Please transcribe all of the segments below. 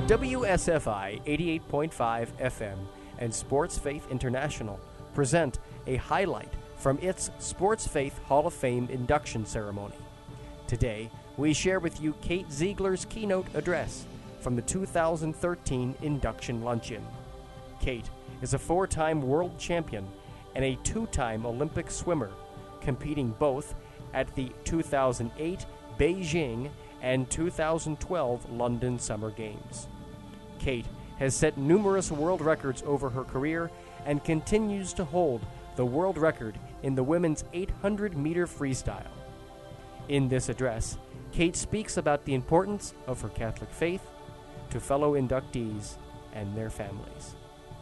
WSFI 88.5 FM and Sports Faith International present a highlight from its Sports Faith Hall of Fame induction ceremony. Today, we share with you Kate Ziegler's keynote address from the 2013 induction luncheon. Kate is a 4-time world champion and a 2-time Olympic swimmer, competing both at the 2008 Beijing and 2012 London Summer Games. Kate has set numerous world records over her career and continues to hold the world record in the women's 800-meter freestyle. In this address, Kate speaks about the importance of her Catholic faith to fellow inductees and their families.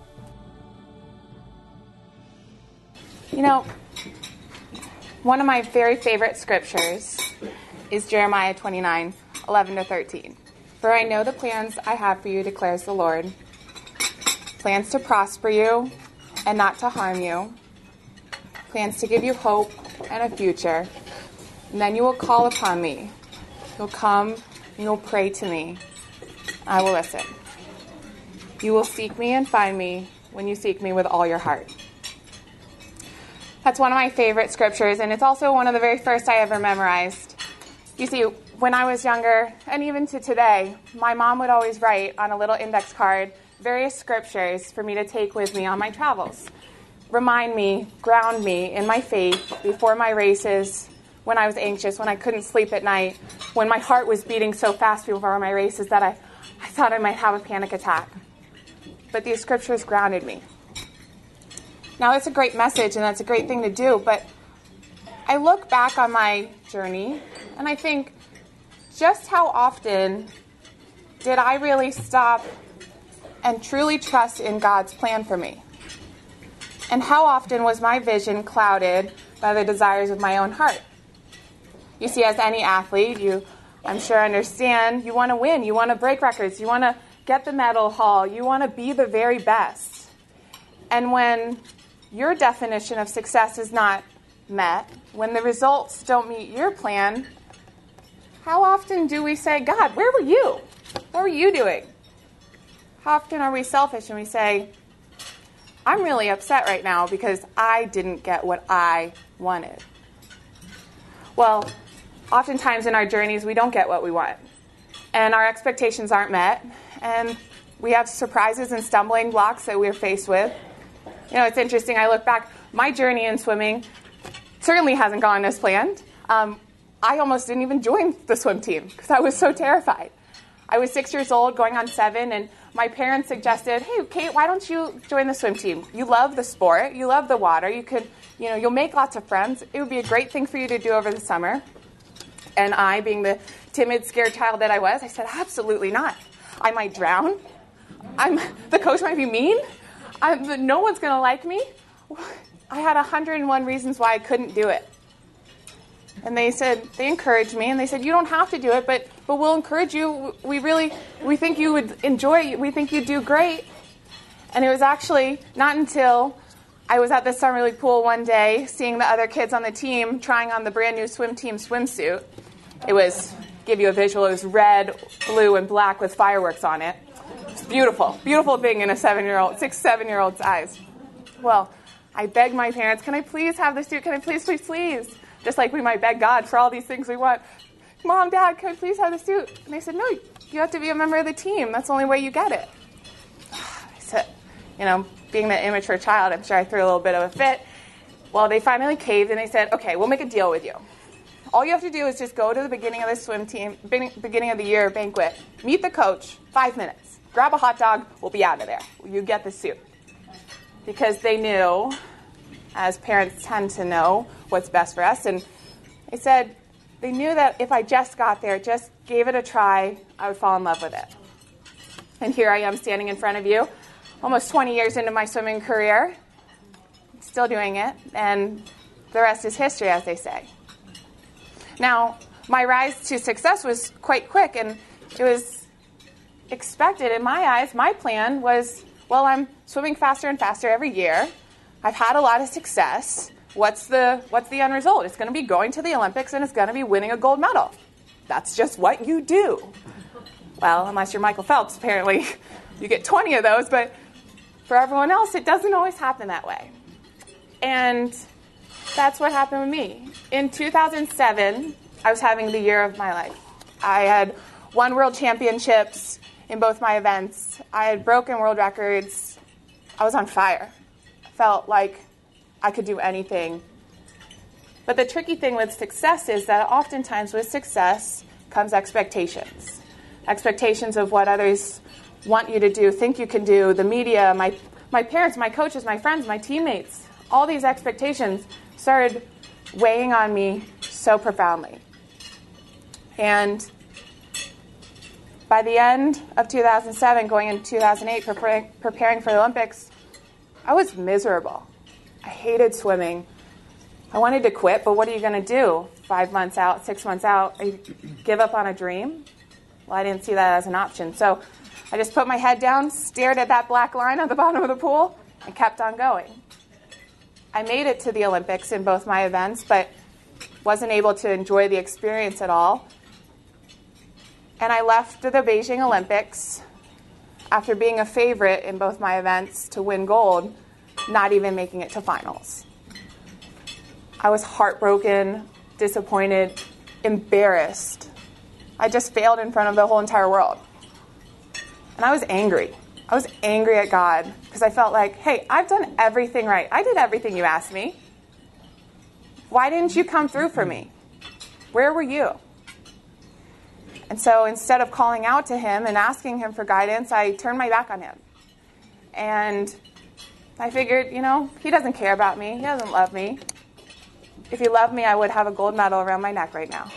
You know, one of my very favorite scriptures is Jeremiah 29:11-13. For I know the plans I have for you, declares the Lord. Plans to prosper you and not to harm you. Plans to give you hope and a future. And then you will call upon me. You'll come and you'll pray to me. I will listen. You will seek me and find me when you seek me with all your heart. That's one of my favorite scriptures, and it's also one of the very first I ever memorized. You see, when I was younger, and even to today, my mom would always write on a little index card various scriptures for me to take with me on my travels. Remind me, ground me in my faith before my races, when I was anxious, when I couldn't sleep at night, when my heart was beating so fast before my races that I thought I might have a panic attack. But these scriptures grounded me. Now, it's a great message, and that's a great thing to do, but I look back on my journey, and I think, just how often did I really stop and truly trust in God's plan for me? And how often was my vision clouded by the desires of my own heart? You see, as any athlete, you, I'm sure, understand, you want to win, you want to break records, you want to get the medal haul, you want to be the very best. And when your definition of success is not met, when the results don't meet your plan, how often do we say, God, where were you? What were you doing? How often are we selfish and we say, I'm really upset right now because I didn't get what I wanted? Well, oftentimes in our journeys, we don't get what we want. And our expectations aren't met. And we have surprises and stumbling blocks that we're faced with. You know, it's interesting. I look back. My journey in swimming certainly hasn't gone as planned. I almost didn't even join the swim team because I was so terrified. I was 6 years old, going on 7, and my parents suggested, hey, Kate, why don't you join the swim team? You love the sport. You love the water. You'll make lots of friends. It would be a great thing for you to do over the summer. And I, being the timid, scared child that I was, I said, absolutely not. I might drown. The coach might be mean. No one's going to like me. I had 101 reasons why I couldn't do it. And they encouraged me, and they said, you don't have to do it, but we'll encourage you. We think you would enjoy it. We think you'd do great. And it was actually not until I was at the Summer League pool one day, seeing the other kids on the team trying on the brand new swim team swimsuit. It was, give you a visual, it was red, blue, and black with fireworks on it. It's beautiful, beautiful thing in a 7-year-old's eyes. Well, I begged my parents, can I please have the suit? Can I please, please, please? Just like we might beg God for all these things we want. Mom, Dad, can I please have the suit? And they said, no, you have to be a member of the team. That's the only way you get it. I said, being the immature child, I'm sure I threw a little bit of a fit. Well, they finally caved, and they said, okay, we'll make a deal with you. All you have to do is just go to the beginning of the swim team, beginning of the year banquet, meet the coach, 5 minutes, grab a hot dog, we'll be out of there. You get the suit. Because they knew, as parents tend to know, what's best for us. And they said they knew that if I just got there, just gave it a try, I would fall in love with it. And here I am standing in front of you, almost 20 years into my swimming career, still doing it, and the rest is history, as they say. Now, my rise to success was quite quick, and it was expected in my eyes. My plan was, well, I'm swimming faster and faster every year. I've had a lot of success. What's the end result? It's going to be going to the Olympics, and it's going to be winning a gold medal. That's just what you do. Well, unless you're Michael Phelps, apparently you get 20 of those, but for everyone else, it doesn't always happen that way. And that's what happened with me. In 2007, I was having the year of my life. I had won world championships in both my events. I had broken world records. I was on fire. I felt like I could do anything. But the tricky thing with success is that oftentimes with success comes expectations. Expectations of what others want you to do, think you can do, the media, my parents, my coaches, my friends, my teammates. All these expectations started weighing on me so profoundly. And by the end of 2007, going into 2008, preparing for the Olympics, I was miserable. I hated swimming. I wanted to quit, but what are you going to do? 5 months out, 6 months out, give up on a dream? Well, I didn't see that as an option. So I just put my head down, stared at that black line at the bottom of the pool, and kept on going. I made it to the Olympics in both my events, but wasn't able to enjoy the experience at all. And I left the Beijing Olympics after being a favorite in both my events to win gold, not even making it to finals. I was heartbroken, disappointed, embarrassed. I just failed in front of the whole entire world. And I was angry. I was angry at God because I felt like, hey, I've done everything right. I did everything you asked me. Why didn't you come through for me? Where were you? And so instead of calling out to him and asking him for guidance, I turned my back on him. And I figured, he doesn't care about me. He doesn't love me. If he loved me, I would have a gold medal around my neck right now.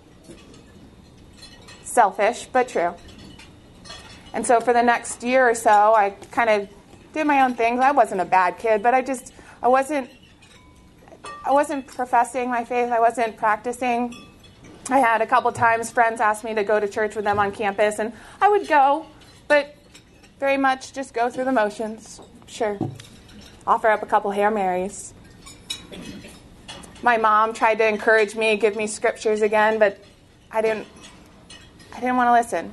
Selfish, but true. And so for the next year or so, I kind of did my own things. I wasn't a bad kid, but I wasn't professing my faith. I wasn't practicing. I had a couple times friends ask me to go to church with them on campus, and I would go, but very much just go through the motions. Sure. Offer up a couple Hail Marys. My mom tried to encourage me, give me scriptures again, but I didn't want to listen.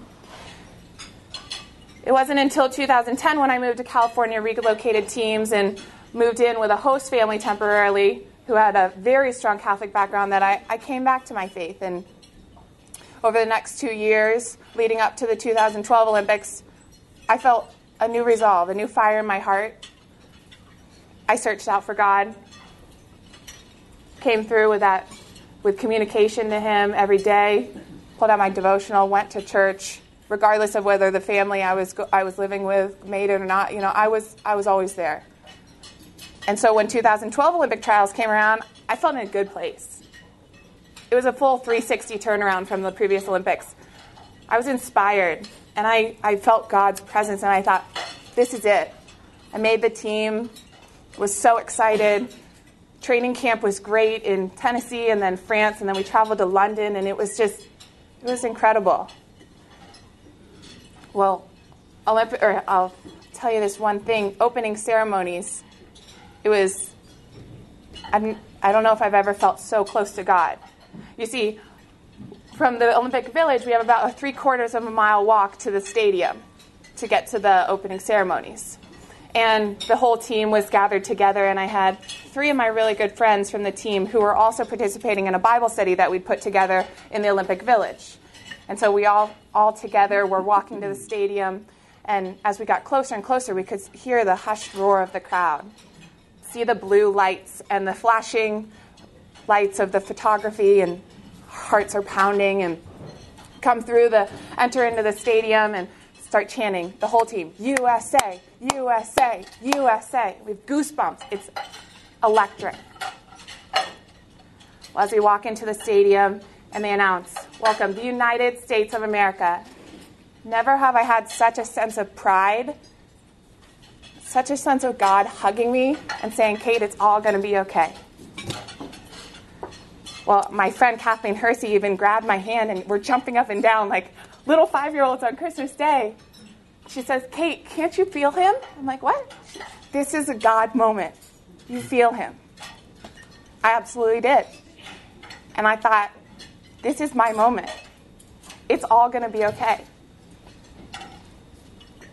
It wasn't until 2010 when I moved to California, relocated teams, and moved in with a host family temporarily who had a very strong Catholic background that I came back to my faith. And over the next 2 years, leading up to the 2012 Olympics, I felt a new resolve, a new fire in my heart. I searched out for God, came through with communication to him every day, pulled out my devotional, went to church, regardless of whether the family I was living with made it or not. I was always there. And so when 2012 Olympic trials came around, I felt in a good place. It was a full 360 turnaround from the previous Olympics. I was inspired, and I felt God's presence, and I thought, this is it. I made the team, was so excited. Training camp was great in Tennessee and then France, and then we traveled to London, and it was incredible. Well, I'll tell you this one thing. Opening ceremonies, I don't know if I've ever felt so close to God. You see, from the Olympic Village, we have about a 3/4 of a mile walk to the stadium to get to the opening ceremonies. And the whole team was gathered together, and I had 3 of my really good friends from the team who were also participating in a Bible study that we'd put together in the Olympic Village. And so we all together were walking to the stadium, and as we got closer and closer, we could hear the hushed roar of the crowd, see the blue lights and the flashing lights of the photography, and hearts are pounding, and enter into the stadium and start chanting, the whole team, USA, USA, USA. We have goosebumps. It's electric. Well, as we walk into the stadium and they announce, welcome, the United States of America. Never have I had such a sense of pride, such a sense of God hugging me and saying, Kate, it's all going to be okay. Well, my friend Kathleen Hersey even grabbed my hand, and we're jumping up and down like little 5-year-olds on Christmas Day. She says, Kate, can't you feel him? I'm like, what? This is a God moment. You feel him. I absolutely did. And I thought, this is my moment. It's all going to be okay.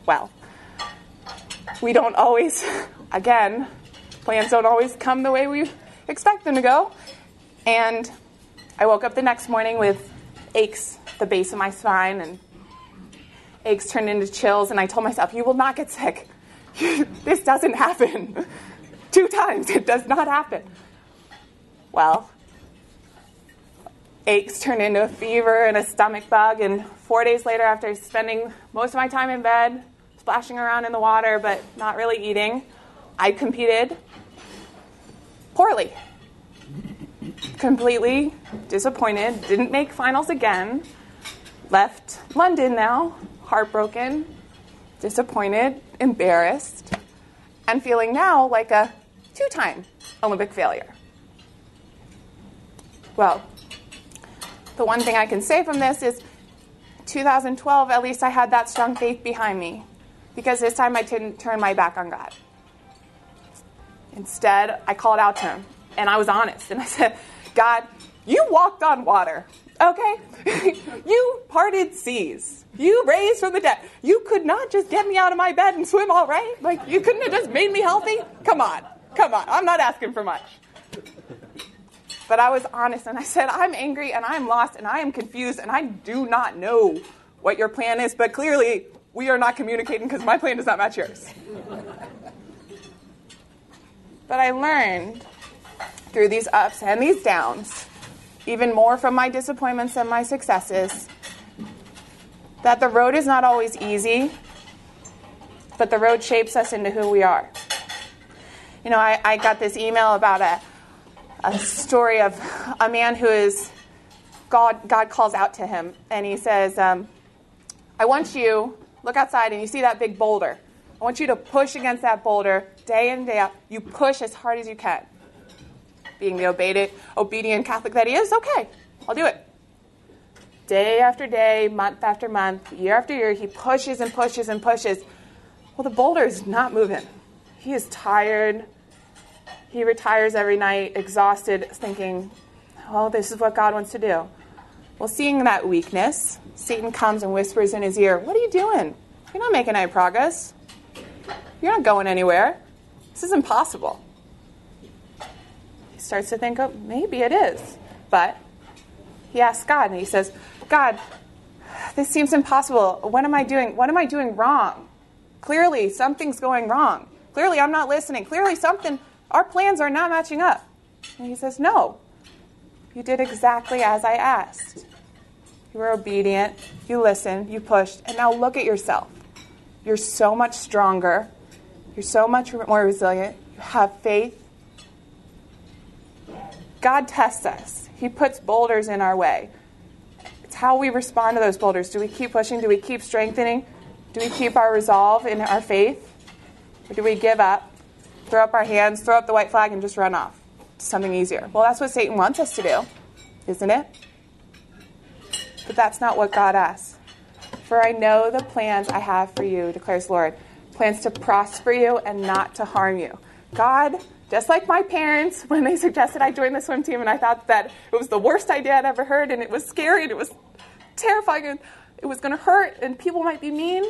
Well, we don't always, again, plans don't always come the way we expect them to go. And I woke up the next morning with aches at the base of my spine, and aches turned into chills, and I told myself, you will not get sick. This doesn't happen. 2 times, it does not happen. Well, aches turned into a fever and a stomach bug, and 4 days later, after spending most of my time in bed, splashing around in the water, but not really eating, I competed poorly. Completely disappointed, didn't make finals again, left London now, heartbroken, disappointed, embarrassed, and feeling now like a 2-time Olympic failure. Well, the one thing I can say from this is 2012, at least I had that strong faith behind me, because this time I didn't turn my back on God. Instead, I called out to him, and I was honest, and I said, God, you walked on water, okay? You parted seas. You raised from the dead. You could not just get me out of my bed and swim all right? Like, you couldn't have just made me healthy? Come on. I'm not asking for much. But I was honest, and I said, I'm angry, and I'm lost, and I am confused, and I do not know what your plan is, but clearly we are not communicating because my plan does not match yours. But I learned through these ups and these downs, even more from my disappointments and my successes, that the road is not always easy, but the road shapes us into who we are. You know, I got this email about a story of a man who is, God calls out to him, and he says, I want you, look outside and you see that big boulder. I want you to push against that boulder day in, day out. You push as hard as you can. Being the obedient Catholic that he is, okay, I'll do it. Day after day, month after month, year after year, he pushes and pushes and pushes. Well, the boulder is not moving. He is tired. He retires every night, exhausted, thinking, oh, this is what God wants to do. Well, seeing that weakness, Satan comes and whispers in his ear, what are you doing? You're not making any progress. You're not going anywhere. This is impossible. He starts to think, oh, maybe it is. But he asks God, and he says, God, this seems impossible. What am I doing? What am I doing wrong? Clearly, something's going wrong. Clearly, I'm not listening. Clearly, our plans are not matching up. And he says, no, you did exactly as I asked. You were obedient, you listened, you pushed, and now look at yourself. You're so much stronger. You're so much more resilient. You have faith. God tests us. He puts boulders in our way. It's how we respond to those boulders. Do we keep pushing? Do we keep strengthening? Do we keep our resolve in our faith? Or do we give up, throw up our hands, throw up the white flag, and just run off to something easier? Well, that's what Satan wants us to do, isn't it? But that's not what God asks. For I know the plans I have for you, declares the Lord. Plans to prosper you and not to harm you. God, just like my parents, when they suggested I join the swim team, and I thought that it was the worst idea I'd ever heard, and it was scary, and it was terrifying, and it was going to hurt, and people might be mean.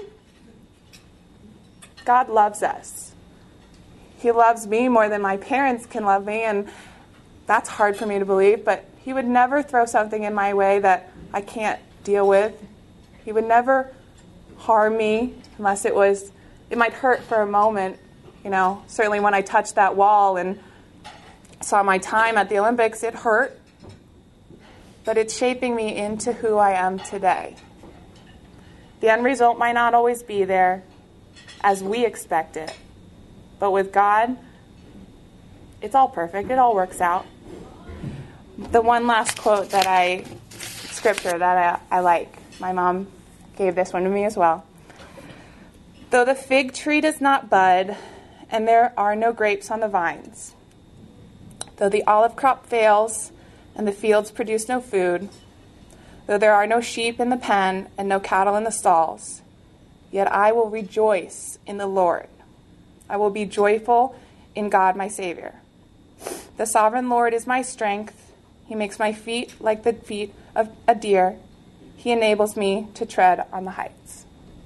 God loves us. He loves me more than my parents can love me, and that's hard for me to believe, but he would never throw something in my way that I can't deal with. He would never harm me unless it might hurt for a moment. You know, certainly when I touched that wall and saw my time at the Olympics, it hurt. But it's shaping me into who I am today. The end result might not always be there as we expect it. But with God, it's all perfect. It all works out. The one last quote scripture that I like, my mom gave this one to me as well. Though the fig tree does not bud, and there are no grapes on the vines, though the olive crop fails, and the fields produce no food, though there are no sheep in the pen, and no cattle in the stalls, yet I will rejoice in the Lord. I will be joyful in God my Savior. The sovereign Lord is my strength. He makes my feet like the feet of a deer. He enables me to tread on the heights.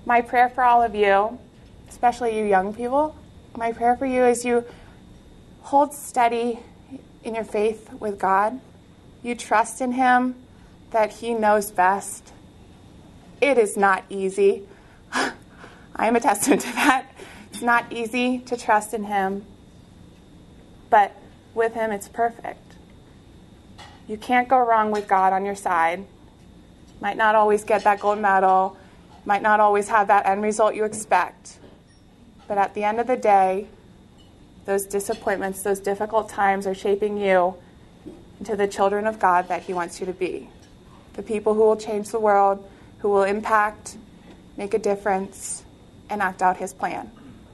My prayer for all of you, especially you young people, my prayer for you is you hold steady in your faith with God. You trust in Him, that He knows best. It is not easy. I am a testament to that. It's not easy to trust in Him, but with Him it's perfect. You can't go wrong with God on your side. Might not always get that gold medal, might not always have that end result you expect, but at the end of the day, those disappointments, those difficult times are shaping you into the children of God that He wants you to be. The people who will change the world, who will impact, make a difference, and act out His plan.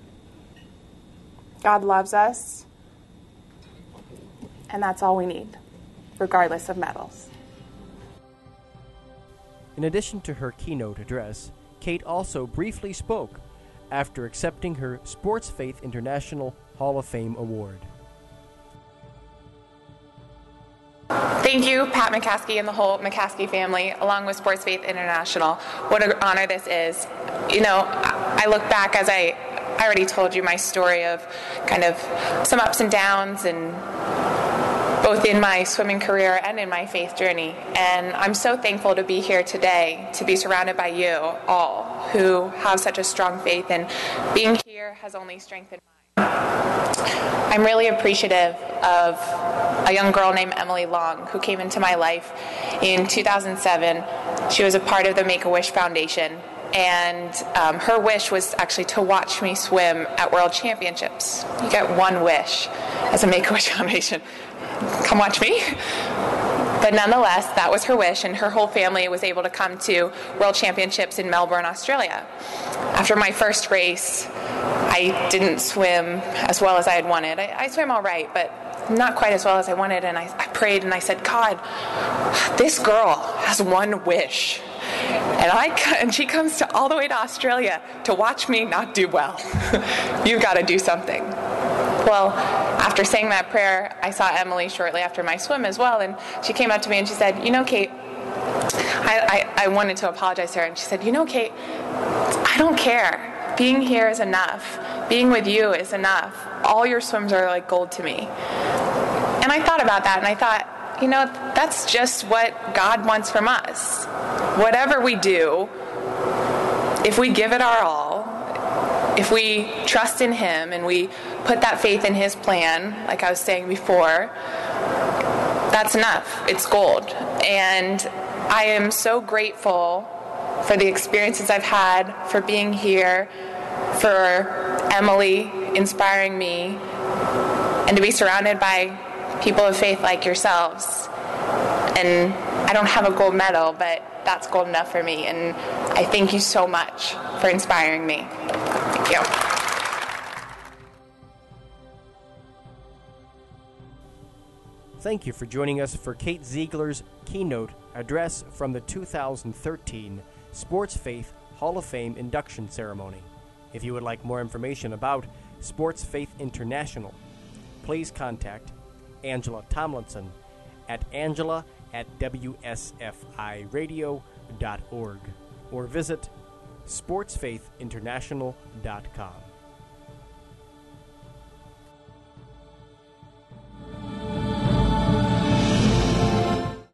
God loves us, and that's all we need, regardless of medals. In addition to her keynote address, Kate also briefly spoke after accepting her Sports Faith International Hall of Fame award. Thank you, Pat McCaskey and the whole McCaskey family, along with Sports Faith International. What an honor this is. I look back, as I already told you my story of kind of some ups and downs, and both in my swimming career and in my faith journey. And I'm so thankful to be here today, to be surrounded by you all who have such a strong faith, and being here has only strengthened mine. I'm really appreciative of a young girl named Emily Long who came into my life in 2007. She was a part of the Make-A-Wish Foundation, and her wish was actually to watch me swim at World Championships. You get one wish as a Make-A-Wish Foundation. Come watch me. But nonetheless, that was her wish, and her whole family was able to come to World Championships in Melbourne, Australia. After my first race, I didn't swim as well as I had wanted. I swam all right, but not quite as well as I wanted, and I prayed and I said, God, this girl has one wish. And she comes all the way to Australia to watch me not do well. You've got to do something. Well, after saying that prayer, I saw Emily shortly after my swim as well, and she came up to me and she said, Kate, I wanted to apologize to her, and she said, Kate, I don't care. Being here is enough. Being with you is enough. All your swims are like gold to me. And I thought about that, and I thought, that's just what God wants from us. Whatever we do, if we give it our all, if we trust in Him and we put that faith in His plan, like I was saying before, that's enough. It's gold. And I am so grateful for the experiences I've had, for being here, for Emily inspiring me, and to be surrounded by people of faith like yourselves. And I don't have a gold medal, but that's gold enough for me. And I thank you so much for inspiring me. Thank you. Thank you for joining us for Kate Ziegler's keynote address from the 2013 Sports Faith Hall of Fame induction ceremony. If you would like more information about Sports Faith International, please contact Angela Tomlinson at angela@wsfiradio.org or visit sportsfaithinternational.com.